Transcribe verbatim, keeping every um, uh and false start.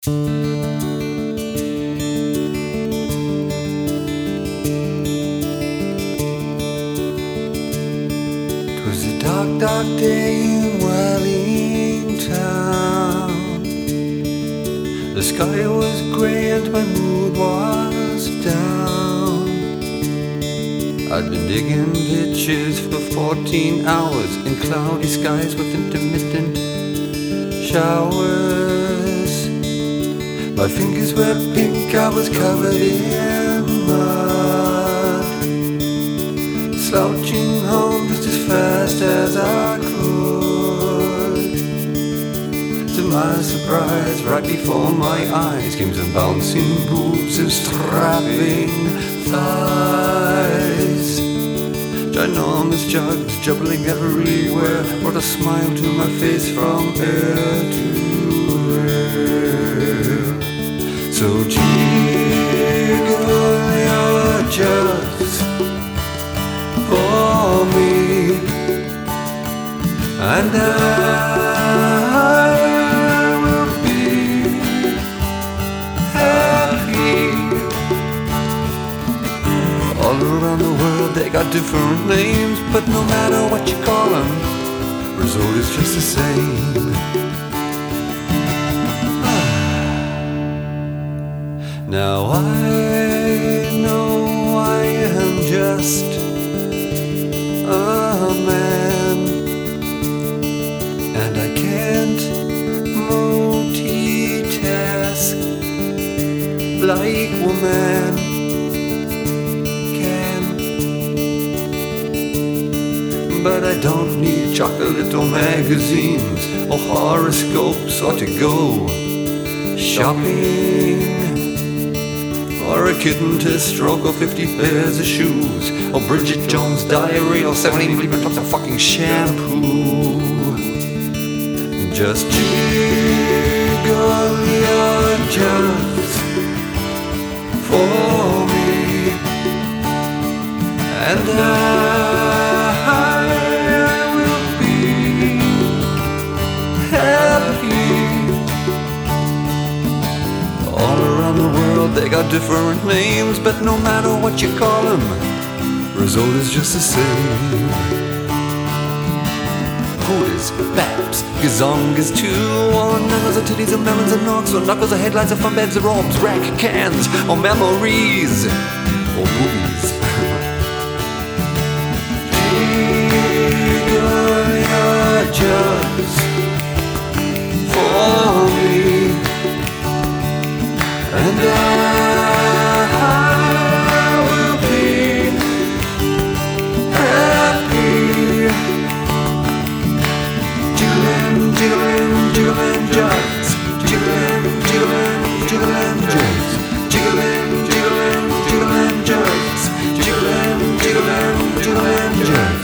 'Twas a dark, dark day in Wellington. The sky was grey and my mood was down. I'd been digging ditches for fourteen hours in cloudy skies with intermittent showers. My fingers were pink, I was covered in mud, slouching home just as fast as I could. To my surprise, right before my eyes came some bouncing boobs and strapping thighs. Ginormous jugs juggling everywhere brought a smile to my face from ear to ear. So jiggle your jugs for me, and I will be happy. All around the world they got different names, but no matter what you call them, result is just the same. Now I know I am just a man, and I can't multitask like woman can. But I don't need chocolate or magazines or horoscopes or to go shopping, or a kitten to stroke, or fifty pairs of shoes, or Bridget Jones' diary, or seventeen bleeping tubs of fucking shampoo. Just jiggle your jugs for me, and I will be happy. All around the world they got different names, but no matter what you call them, result is just the same. Hooters, Babs, Gazongas too, or nanas or titties or melons and knocks, or knuckles or headlights or fun beds or orbs, rack cans or memories or movies. Jiggle your jugs for me, and I will be happy. Jiggling, jiggling, jiggling jugs, jiggling, jiggling, jiggling jugs, jiggling, jiggling, jiggling jugs, jiggling, jiggling, jiggling jugs.